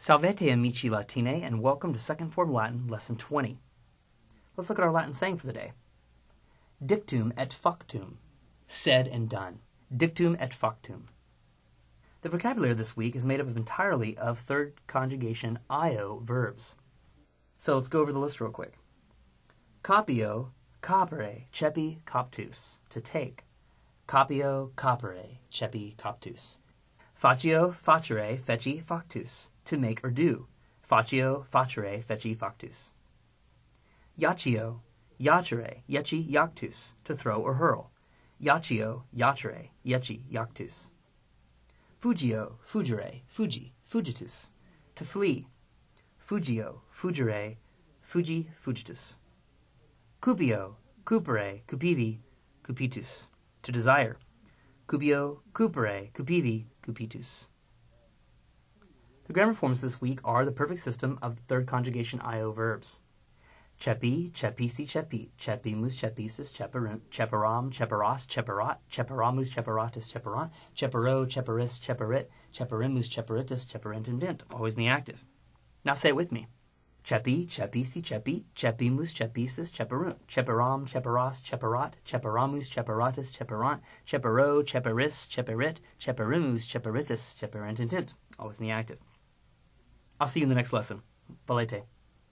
Salvete amici Latine, and welcome to Second Form Latin, Lesson 20. Let's look at our Latin saying for the day. Dictum et factum. Said and done. Dictum et factum. The vocabulary this week is made up entirely of third conjugation io verbs. So let's go over the list real quick. Capio, capere, cepi, captus. To take. Capio, capere, cepi, captus. Facio, facere, feci, factus. To make or do. Facio, facere, feci, factus. Iaccio, iacere, ieci, iactus. To throw or hurl. Iaccio, iacere, ieci, iactus. Fugio, fugere, fugi, fugitus. To flee. Fugio, fugere, fugi, fugitus. Cupio, cupere, cupivi, cupitus. To desire. Cupio, cupere, cupivi, cupitus. The grammar forms this week are the perfect system of the third conjugation io verbs. Cepi, cepisi, cepi, cepimus, cepisis, ceperunt, ceperam, ceperas, ceperat, ceperamus, ceperatus, ceperant, cepero, ceperis, ceperit, ceperimus, ceperitus, ceperintendent, always in the active. Now say it with me. Cepi, cepisi, cepi, cepimus, cepisis, ceperunt, ceperam, ceperas, ceperat, ceperamus, ceperatus, ceperant, cepero, ceperis, ceperit, ceperimus, ceperitus, ceperintendent, always in the active. I'll see you in the next lesson. Valete.